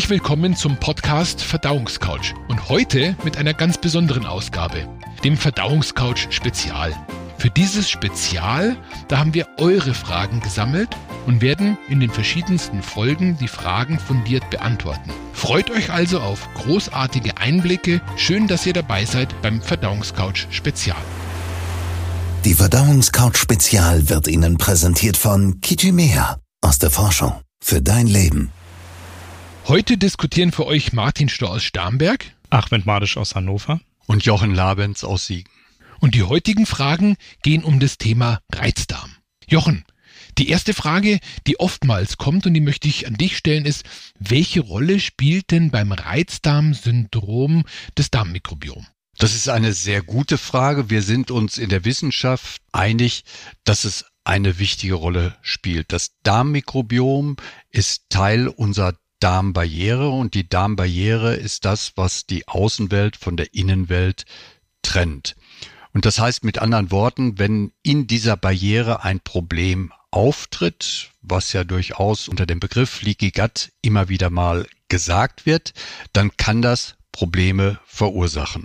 Herzlich willkommen zum Podcast Verdauungscouch und heute mit einer ganz besonderen Ausgabe, dem Verdauungscouch Spezial. Für dieses Spezial, da haben wir eure Fragen gesammelt und werden in den verschiedensten Folgen die Fragen fundiert beantworten. Freut euch also auf großartige Einblicke. Schön, dass ihr dabei seid beim Verdauungscouch Spezial. Die Verdauungscouch Spezial wird Ihnen präsentiert von Kitimea aus der Forschung für dein Leben. Heute diskutieren für euch Martin Stohr aus Starnberg, Ahmed Madisch aus Hannover und Jochen Labenz aus Siegen. Und die heutigen Fragen gehen um das Thema Reizdarm. Jochen, die erste Frage, die oftmals kommt und die möchte ich an dich stellen, ist, welche Rolle spielt denn beim Reizdarmsyndrom das Darmmikrobiom? Das ist eine sehr gute Frage. Wir sind uns in der Wissenschaft einig, dass es eine wichtige Rolle spielt. Das Darmmikrobiom ist Teil unserer Darmbarriere und die Darmbarriere ist das, was die Außenwelt von der Innenwelt trennt. Und das heißt mit anderen Worten, wenn in dieser Barriere ein Problem auftritt, was ja durchaus unter dem Begriff Leaky Gut immer wieder mal gesagt wird, dann kann das Probleme verursachen.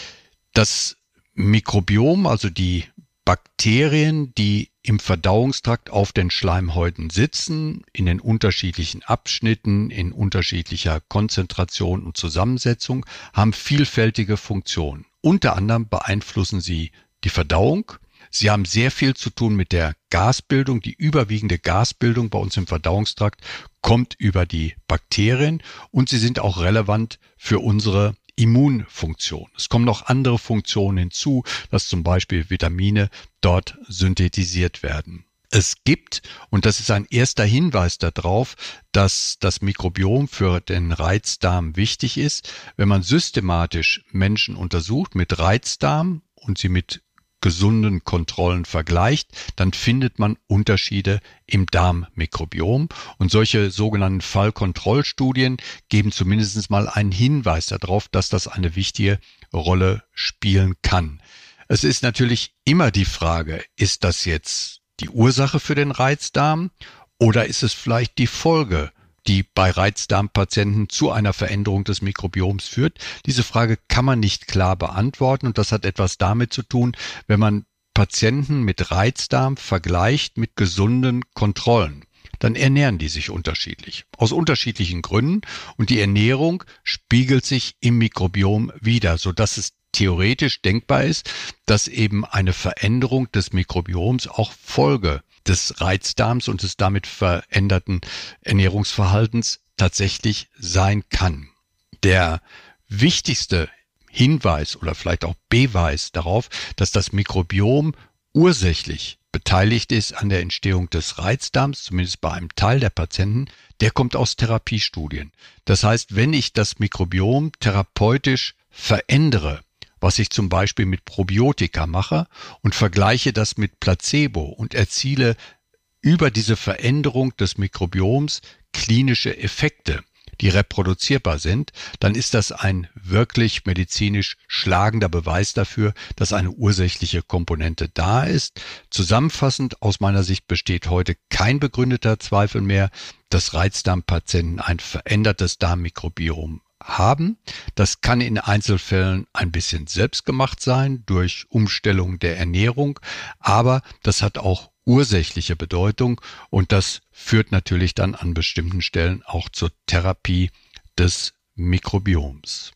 Das Mikrobiom, also die Bakterien, die im Verdauungstrakt auf den Schleimhäuten sitzen, in den unterschiedlichen Abschnitten, in unterschiedlicher Konzentration und Zusammensetzung, haben vielfältige Funktionen. Unter anderem beeinflussen sie die Verdauung. Sie haben sehr viel zu tun mit der Gasbildung. Die überwiegende Gasbildung bei uns im Verdauungstrakt kommt über die Bakterien und sie sind auch relevant für unsere Immunfunktion. Es kommen noch andere Funktionen hinzu, dass zum Beispiel Vitamine dort synthetisiert werden. Es gibt, und das ist ein erster Hinweis darauf, dass das Mikrobiom für den Reizdarm wichtig ist, wenn man systematisch Menschen untersucht mit Reizdarm und sie mit gesunden Kontrollen vergleicht, dann findet man Unterschiede im Darmmikrobiom. Und solche sogenannten Fallkontrollstudien geben zumindest mal einen Hinweis darauf, dass das eine wichtige Rolle spielen kann. Es ist natürlich immer die Frage, ist das jetzt die Ursache für den Reizdarm oder ist es vielleicht die Folge, die bei Reizdarmpatienten zu einer Veränderung des Mikrobioms führt? Diese Frage kann man nicht klar beantworten und das hat etwas damit zu tun, wenn man Patienten mit Reizdarm vergleicht mit gesunden Kontrollen. Dann ernähren die sich unterschiedlich, aus unterschiedlichen Gründen und die Ernährung spiegelt sich im Mikrobiom wider, sodass es theoretisch denkbar ist, dass eben eine Veränderung des Mikrobioms auch Folge des Reizdarms und des damit veränderten Ernährungsverhaltens tatsächlich sein kann. Der wichtigste Hinweis oder vielleicht auch Beweis darauf, dass das Mikrobiom ursächlich beteiligt ist an der Entstehung des Reizdarms, zumindest bei einem Teil der Patienten, der kommt aus Therapiestudien. Das heißt, wenn ich das Mikrobiom therapeutisch verändere, was ich zum Beispiel mit Probiotika mache und vergleiche das mit Placebo und erziele über diese Veränderung des Mikrobioms klinische Effekte, die reproduzierbar sind, dann ist das ein wirklich medizinisch schlagender Beweis dafür, dass eine ursächliche Komponente da ist. Zusammenfassend, aus meiner Sicht besteht heute kein begründeter Zweifel mehr, dass Reizdarmpatienten ein verändertes Darmmikrobiom haben. Das kann in Einzelfällen ein bisschen selbstgemacht sein durch Umstellung der Ernährung, aber das hat auch ursächliche Bedeutung und das führt natürlich dann an bestimmten Stellen auch zur Therapie des Mikrobioms.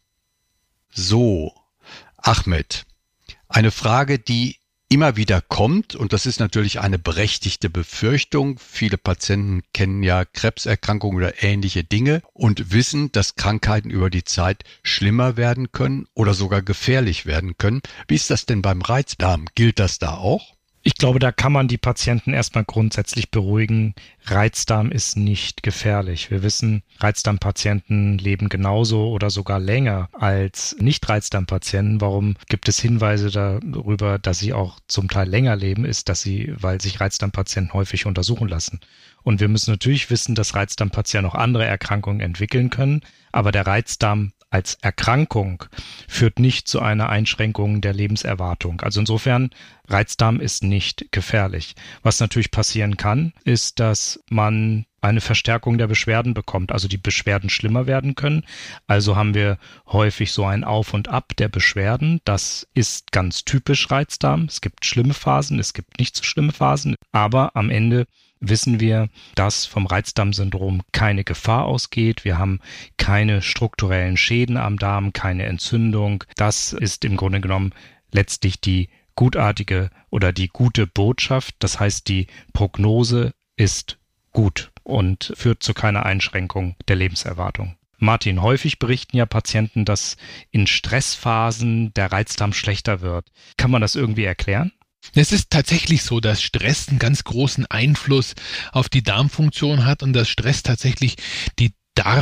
So, Ahmed, eine Frage, die immer wieder kommt und das ist natürlich eine berechtigte Befürchtung. Viele Patienten kennen ja Krebserkrankungen oder ähnliche Dinge und wissen, dass Krankheiten über die Zeit schlimmer werden können oder sogar gefährlich werden können. Wie ist das denn beim Reizdarm? Gilt das da auch? Ich glaube, da kann man die Patienten erstmal grundsätzlich beruhigen. Reizdarm ist nicht gefährlich. Wir wissen, Reizdarmpatienten leben genauso oder sogar länger als Nicht-Reizdarmpatienten. Warum gibt es Hinweise darüber, dass sie auch zum Teil länger leben, ist, weil sich Reizdarmpatienten häufig untersuchen lassen. Und wir müssen natürlich wissen, dass Reizdarmpatienten auch andere Erkrankungen entwickeln können, aber der Reizdarm als Erkrankung führt nicht zu einer Einschränkung der Lebenserwartung. Also insofern, Reizdarm ist nicht gefährlich. Was natürlich passieren kann, ist, dass man eine Verstärkung der Beschwerden bekommt, also die Beschwerden schlimmer werden können. Also haben wir häufig so ein Auf und Ab der Beschwerden. Das ist ganz typisch Reizdarm. Es gibt schlimme Phasen, es gibt nicht so schlimme Phasen, aber am Ende wissen wir, dass vom Reizdarmsyndrom keine Gefahr ausgeht. Wir haben keine strukturellen Schäden am Darm, keine Entzündung. Das ist im Grunde genommen letztlich die gutartige oder die gute Botschaft. Das heißt, die Prognose ist gut und führt zu keiner Einschränkung der Lebenserwartung. Martin, häufig berichten ja Patienten, dass in Stressphasen der Reizdarm schlechter wird. Kann man das irgendwie erklären? Es ist tatsächlich so, dass Stress einen ganz großen Einfluss auf die Darmfunktion hat und dass Stress tatsächlich die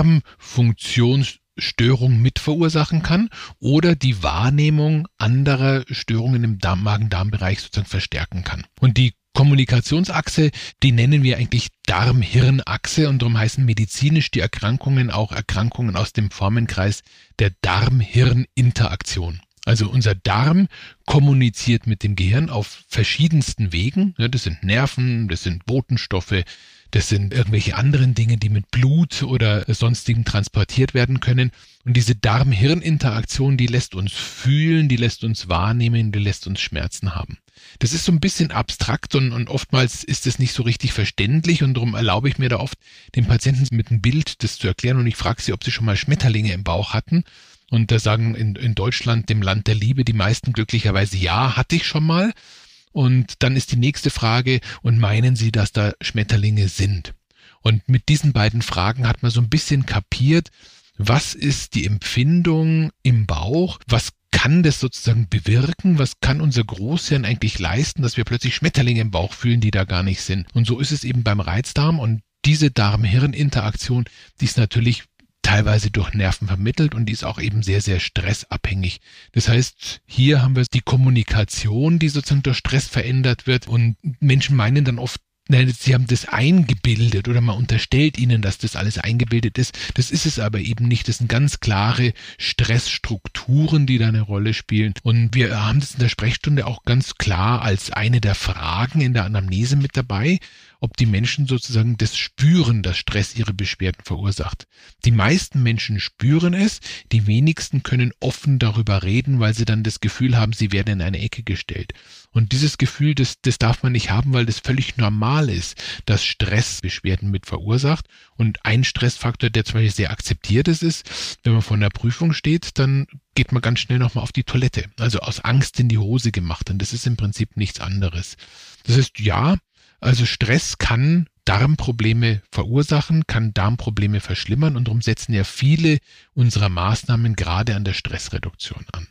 Darmfunktionsstörung mit verursachen kann oder die Wahrnehmung anderer Störungen im Magen-Darm-Bereich sozusagen verstärken kann. Und die Kommunikationsachse, die nennen wir eigentlich Darm-Hirn-Achse und darum heißen medizinisch die Erkrankungen auch Erkrankungen aus dem Formenkreis der Darm-Hirn-Interaktion. Also unser Darm kommuniziert mit dem Gehirn auf verschiedensten Wegen. Das sind Nerven, das sind Botenstoffe, das sind irgendwelche anderen Dinge, die mit Blut oder sonstigem transportiert werden können. Und diese Darm-Hirn-Interaktion, die lässt uns fühlen, die lässt uns wahrnehmen, die lässt uns Schmerzen haben. Das ist so ein bisschen abstrakt und oftmals ist es nicht so richtig verständlich und darum erlaube ich mir da oft den Patienten mit einem Bild das zu erklären und ich frage sie, ob sie schon mal Schmetterlinge im Bauch hatten. Und da sagen in Deutschland, dem Land der Liebe, die meisten glücklicherweise, ja, hatte ich schon mal. Und dann ist die nächste Frage, und meinen Sie, dass da Schmetterlinge sind? Und mit diesen beiden Fragen hat man so ein bisschen kapiert, was ist die Empfindung im Bauch? Was kann das sozusagen bewirken? Was kann unser Großhirn eigentlich leisten, dass wir plötzlich Schmetterlinge im Bauch fühlen, die da gar nicht sind? Und so ist es eben beim Reizdarm. Und diese Darm-Hirn-Interaktion, die ist natürlich teilweise durch Nerven vermittelt und die ist auch eben sehr, sehr stressabhängig. Das heißt, hier haben wir die Kommunikation, die sozusagen durch Stress verändert wird und Menschen meinen dann oft, nein, sie haben das eingebildet oder man unterstellt ihnen, dass das alles eingebildet ist. Das ist es aber eben nicht. Das sind ganz klare Stressstrukturen, die da eine Rolle spielen. Und wir haben das in der Sprechstunde auch ganz klar als eine der Fragen in der Anamnese mit dabei, ob die Menschen sozusagen das spüren, dass Stress ihre Beschwerden verursacht. Die meisten Menschen spüren es, die wenigsten können offen darüber reden, weil sie dann das Gefühl haben, sie werden in eine Ecke gestellt. Und dieses Gefühl, das darf man nicht haben, weil das völlig normal ist, dass Stress Beschwerden mit verursacht. Und ein Stressfaktor, der zum Beispiel sehr akzeptiert ist, wenn man vor einer Prüfung steht, dann geht man ganz schnell nochmal auf die Toilette. Also aus Angst in die Hose gemacht. Und das ist im Prinzip nichts anderes. Das heißt, ja, also Stress kann Darmprobleme verursachen, kann Darmprobleme verschlimmern und darum setzen ja viele unserer Maßnahmen gerade an der Stressreduktion an.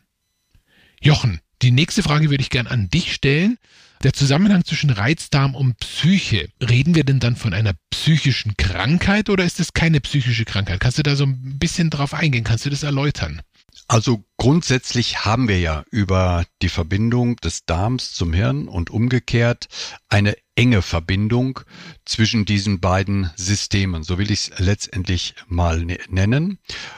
Jochen, die nächste Frage würde ich gern an dich stellen. Der Zusammenhang zwischen Reizdarm und Psyche, reden wir denn dann von einer psychischen Krankheit oder ist es keine psychische Krankheit? Kannst du da so ein bisschen drauf eingehen? Kannst du das erläutern? Also grundsätzlich haben wir ja über die Verbindung des Darms zum Hirn und umgekehrt eine enge Verbindung zwischen diesen beiden Systemen. So will ich es letztendlich mal nennen.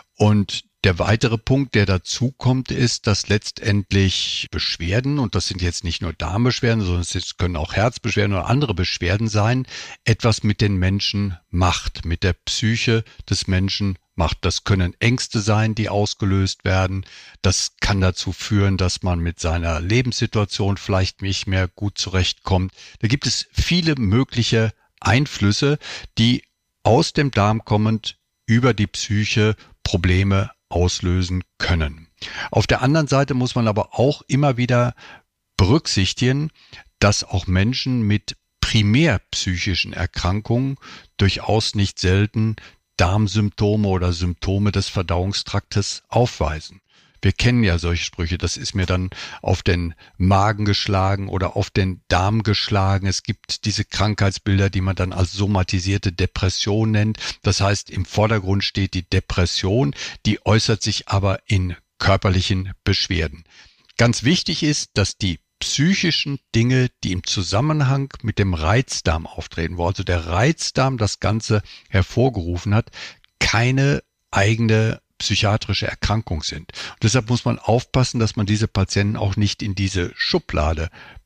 Und der weitere Punkt, der dazu kommt, ist, dass letztendlich Beschwerden, und das sind jetzt nicht nur Darmbeschwerden, sondern es können auch Herzbeschwerden oder andere Beschwerden sein, etwas mit den Menschen macht, mit der Psyche des Menschen macht. Das können Ängste sein, die ausgelöst werden. Das kann dazu führen, dass man mit seiner Lebenssituation vielleicht nicht mehr gut zurechtkommt. Da gibt es viele mögliche Einflüsse, die aus dem Darm kommend über die Psyche Probleme auslösen können. Auf der anderen Seite muss man aber auch immer wieder berücksichtigen, dass auch Menschen mit primär psychischen Erkrankungen durchaus nicht selten Darmsymptome oder Symptome des Verdauungstraktes aufweisen. Wir kennen ja solche Sprüche, das ist mir dann auf den Magen geschlagen oder auf den Darm geschlagen. Es gibt diese Krankheitsbilder, die man dann als somatisierte Depression nennt. Das heißt, im Vordergrund steht die Depression, die äußert sich aber in körperlichen Beschwerden. Ganz wichtig ist, dass die psychischen Dinge, die im Zusammenhang mit dem Reizdarm auftreten, wo also der Reizdarm das Ganze hervorgerufen hat, keine eigene psychiatrische Erkrankung sind. Und deshalb muss man aufpassen, dass man diese Patienten auch nicht in diese Schublade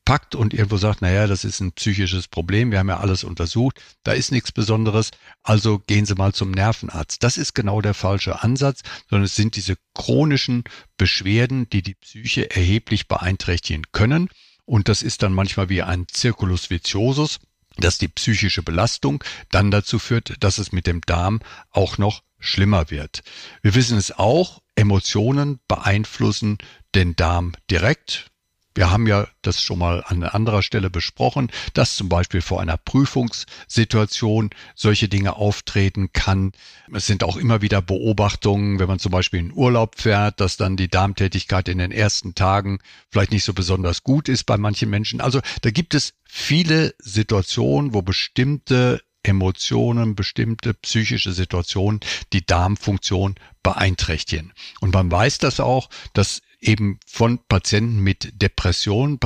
packt und irgendwo sagt, naja, das ist ein psychisches Problem, wir haben ja alles untersucht, da ist nichts Besonderes, also gehen Sie mal zum Nervenarzt. Das ist genau der falsche Ansatz, sondern es sind diese chronischen Beschwerden, die die Psyche erheblich beeinträchtigen können. Und das ist dann manchmal wie ein Circulus viciosus, dass die psychische Belastung dann dazu führt, dass es mit dem Darm auch noch schlimmer wird. Wir wissen es auch, Emotionen beeinflussen den Darm direkt. Wir haben ja das schon mal an anderer Stelle besprochen, dass zum Beispiel vor einer Prüfungssituation solche Dinge auftreten kann. Es sind auch immer wieder Beobachtungen, wenn man zum Beispiel in Urlaub fährt, dass dann die Darmtätigkeit in den ersten Tagen vielleicht nicht so besonders gut ist bei manchen Menschen. Also da gibt es viele Situationen, wo bestimmte Emotionen, bestimmte psychische Situationen die Darmfunktion beeinträchtigen. Und man weiß das auch, dass eben von Patienten mit Depressionen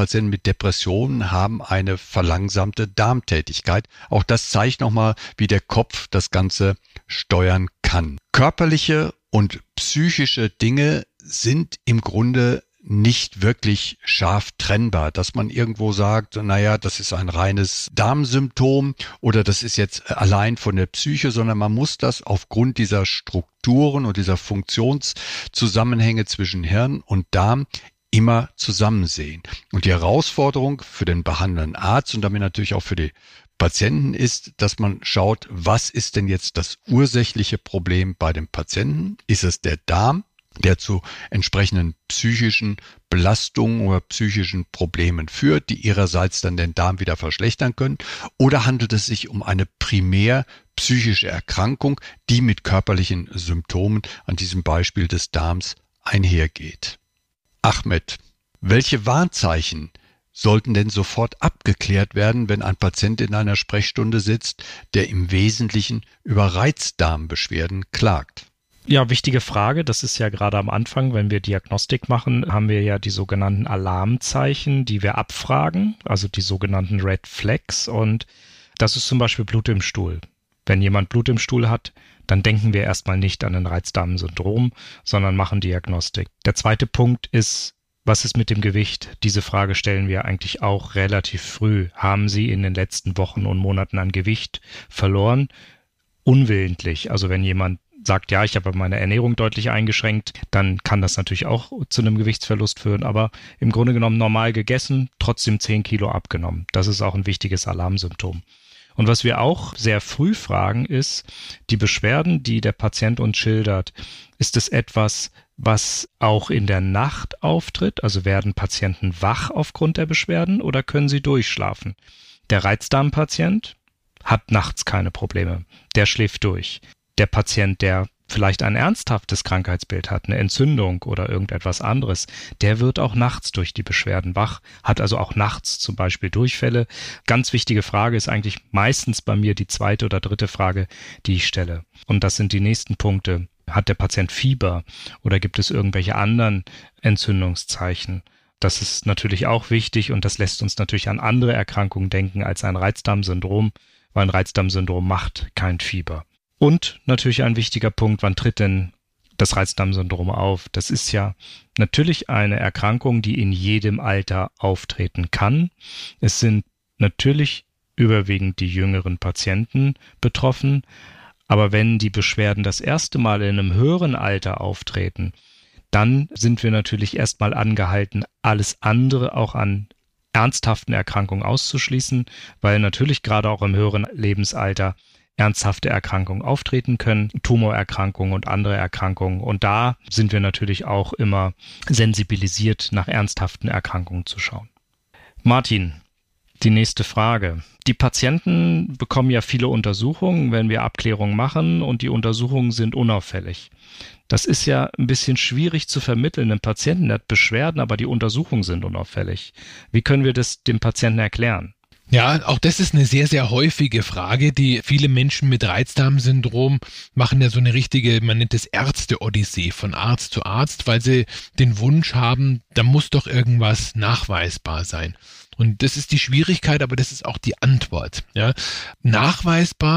haben eine verlangsamte Darmtätigkeit. Auch das zeigt nochmal, wie der Kopf das Ganze steuern kann. Körperliche und psychische Dinge sind im Grunde nicht wirklich scharf trennbar, dass man irgendwo sagt, naja, das ist ein reines Darmsymptom oder das ist jetzt allein von der Psyche, sondern man muss das aufgrund dieser Strukturen und dieser Funktionszusammenhänge zwischen Hirn und Darm immer zusammen sehen. Und die Herausforderung für den behandelnden Arzt und damit natürlich auch für die Patienten ist, dass man schaut, was ist denn jetzt das ursächliche Problem bei dem Patienten? Ist es der Darm, der zu entsprechenden psychischen Belastungen oder psychischen Problemen führt, die ihrerseits dann den Darm wieder verschlechtern können? Oder handelt es sich um eine primär psychische Erkrankung, die mit körperlichen Symptomen an diesem Beispiel des Darms einhergeht? Ahmed, welche Warnzeichen sollten denn sofort abgeklärt werden, wenn ein Patient in einer Sprechstunde sitzt, der im Wesentlichen über Reizdarmbeschwerden klagt? Ja, wichtige Frage. Das ist ja gerade am Anfang, wenn wir Diagnostik machen, haben wir ja die sogenannten Alarmzeichen, die wir abfragen, also die sogenannten Red Flags. Und das ist zum Beispiel Blut im Stuhl. Wenn jemand Blut im Stuhl hat, dann denken wir erstmal nicht an ein Reizdarmsyndrom, sondern machen Diagnostik. Der zweite Punkt ist, was ist mit dem Gewicht? Diese Frage stellen wir eigentlich auch relativ früh. Haben Sie in den letzten Wochen und Monaten an Gewicht verloren? Unwillentlich. Also wenn jemand sagt, ja, ich habe meine Ernährung deutlich eingeschränkt, dann kann das natürlich auch zu einem Gewichtsverlust führen, aber im Grunde genommen normal gegessen, trotzdem 10 Kilo abgenommen. Das ist auch ein wichtiges Alarmsymptom. Und was wir auch sehr früh fragen ist, die Beschwerden, die der Patient uns schildert, ist es etwas, was auch in der Nacht auftritt? Also werden Patienten wach aufgrund der Beschwerden oder können sie durchschlafen? Der Reizdarmpatient hat nachts keine Probleme, der schläft durch. Der Patient, der vielleicht ein ernsthaftes Krankheitsbild hat, eine Entzündung oder irgendetwas anderes, der wird auch nachts durch die Beschwerden wach, hat also auch nachts zum Beispiel Durchfälle. Ganz wichtige Frage ist eigentlich meistens bei mir die zweite oder dritte Frage, die ich stelle. Und das sind die nächsten Punkte. Hat der Patient Fieber oder gibt es irgendwelche anderen Entzündungszeichen? Das ist natürlich auch wichtig und das lässt uns natürlich an andere Erkrankungen denken als ein Reizdarmsyndrom, weil ein Reizdarmsyndrom macht kein Fieber. Und natürlich ein wichtiger Punkt, wann tritt denn das Reizdarmsyndrom auf? Das ist ja natürlich eine Erkrankung, die in jedem Alter auftreten kann. Es sind natürlich überwiegend die jüngeren Patienten betroffen, aber wenn die Beschwerden das erste Mal in einem höheren Alter auftreten, dann sind wir natürlich erstmal angehalten, alles andere auch an ernsthaften Erkrankungen auszuschließen, weil natürlich gerade auch im höheren Lebensalter ernsthafte Erkrankungen auftreten können, Tumorerkrankungen und andere Erkrankungen. Und da sind wir natürlich auch immer sensibilisiert, nach ernsthaften Erkrankungen zu schauen. Martin, die nächste Frage. Die Patienten bekommen ja viele Untersuchungen, wenn wir Abklärungen machen und die Untersuchungen sind unauffällig. Das ist ja ein bisschen schwierig zu vermitteln. Ein Patienten der hat Beschwerden, aber die Untersuchungen sind unauffällig. Wie können wir das dem Patienten erklären? Ja, auch das ist eine sehr, sehr häufige Frage, die viele Menschen mit Reizdarmsyndrom machen ja so eine richtige, man nennt es Ärzte-Odyssee von Arzt zu Arzt, weil sie den Wunsch haben, da muss doch irgendwas nachweisbar sein. Und das ist die Schwierigkeit, aber das ist auch die Antwort. Ja. Nachweisbar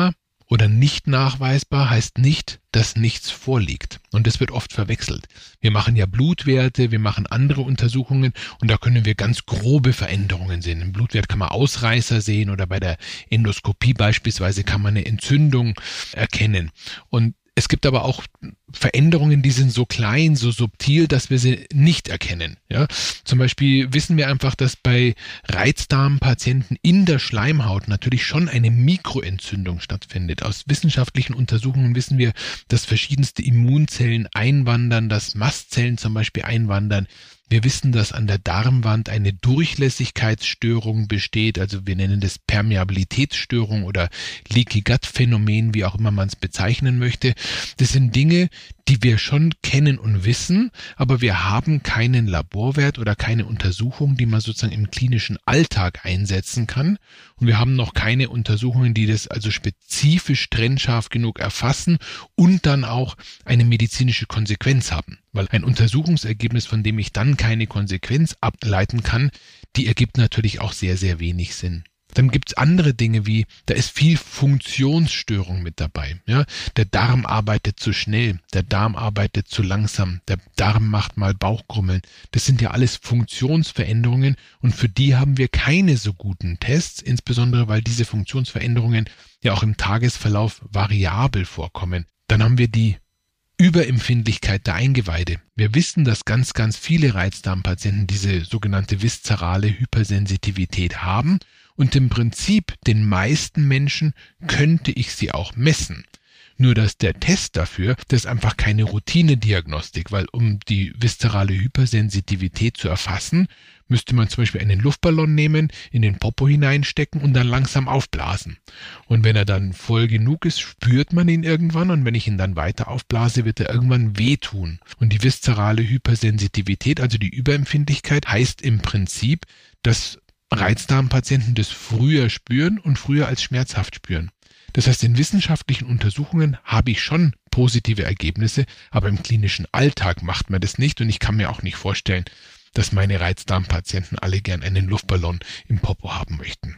oder nicht nachweisbar heißt nicht, dass nichts vorliegt. Und das wird oft verwechselt. Wir machen ja Blutwerte, wir machen andere Untersuchungen und da können wir ganz grobe Veränderungen sehen. Im Blutwert kann man Ausreißer sehen oder bei der Endoskopie beispielsweise kann man eine Entzündung erkennen. Und es gibt aber auch Veränderungen, die sind so klein, so subtil, dass wir sie nicht erkennen. Ja? Zum Beispiel wissen wir einfach, dass bei Reizdarmpatienten in der Schleimhaut natürlich schon eine Mikroentzündung stattfindet. Aus wissenschaftlichen Untersuchungen wissen wir, dass verschiedenste Immunzellen einwandern, dass Mastzellen zum Beispiel einwandern. Wir wissen, dass an der Darmwand eine Durchlässigkeitsstörung besteht, also wir nennen das Permeabilitätsstörung oder Leaky Gut Phänomen, wie auch immer man es bezeichnen möchte. Das sind Dinge, die wir schon kennen und wissen, aber wir haben keinen Laborwert oder keine Untersuchung, die man sozusagen im klinischen Alltag einsetzen kann. Und wir haben noch keine Untersuchungen, die das also spezifisch trennscharf genug erfassen und dann auch eine medizinische Konsequenz haben. Weil ein Untersuchungsergebnis, von dem ich dann keine Konsequenz ableiten kann, die ergibt natürlich auch sehr, sehr wenig Sinn. Dann gibt's andere Dinge wie, da ist viel Funktionsstörung mit dabei. Ja? Der Darm arbeitet zu schnell, der Darm arbeitet zu langsam, der Darm macht mal Bauchkrummeln. Das sind ja alles Funktionsveränderungen und für die haben wir keine so guten Tests, insbesondere weil diese Funktionsveränderungen ja auch im Tagesverlauf variabel vorkommen. Dann haben wir die Überempfindlichkeit der Eingeweide. Wir wissen, dass ganz, ganz viele Reizdarmpatienten diese sogenannte viszerale Hypersensitivität haben und im Prinzip den meisten Menschen könnte ich sie auch messen. Nur dass der Test dafür, das ist einfach keine Routinediagnostik, weil um die viszerale Hypersensitivität zu erfassen, müsste man zum Beispiel einen Luftballon nehmen, in den Popo hineinstecken und dann langsam aufblasen. Und wenn er dann voll genug ist, spürt man ihn irgendwann und wenn ich ihn dann weiter aufblase, wird er irgendwann wehtun. Und die viszerale Hypersensitivität, also die Überempfindlichkeit, heißt im Prinzip, dass Reizdarmpatienten das früher spüren und früher als schmerzhaft spüren. Das heißt, in wissenschaftlichen Untersuchungen habe ich schon positive Ergebnisse, aber im klinischen Alltag macht man das nicht und ich kann mir auch nicht vorstellen, dass meine Reizdarmpatienten alle gern einen Luftballon im Popo haben möchten.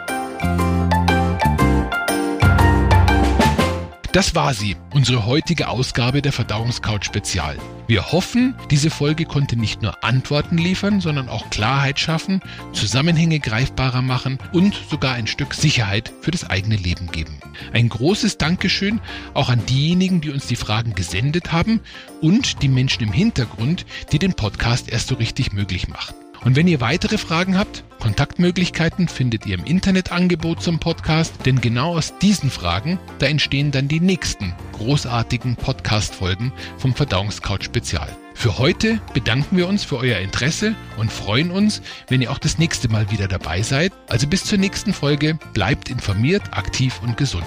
Das war sie, unsere heutige Ausgabe der Verdauungscouch Spezial. Wir hoffen, diese Folge konnte nicht nur Antworten liefern, sondern auch Klarheit schaffen, Zusammenhänge greifbarer machen und sogar ein Stück Sicherheit für das eigene Leben geben. Ein großes Dankeschön auch an diejenigen, die uns die Fragen gesendet haben und die Menschen im Hintergrund, die den Podcast erst so richtig möglich machen. Und wenn ihr weitere Fragen habt, Kontaktmöglichkeiten findet ihr im Internetangebot zum Podcast, denn genau aus diesen Fragen, da entstehen dann die nächsten großartigen Podcast-Folgen vom Verdauungscouch Spezial. Für heute bedanken wir uns für euer Interesse und freuen uns, wenn ihr auch das nächste Mal wieder dabei seid. Also bis zur nächsten Folge, bleibt informiert, aktiv und gesund.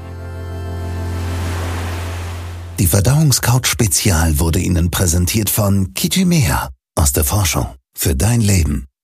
Die Verdauungscouch Spezial wurde Ihnen präsentiert von Kitymea aus der Forschung für dein Leben.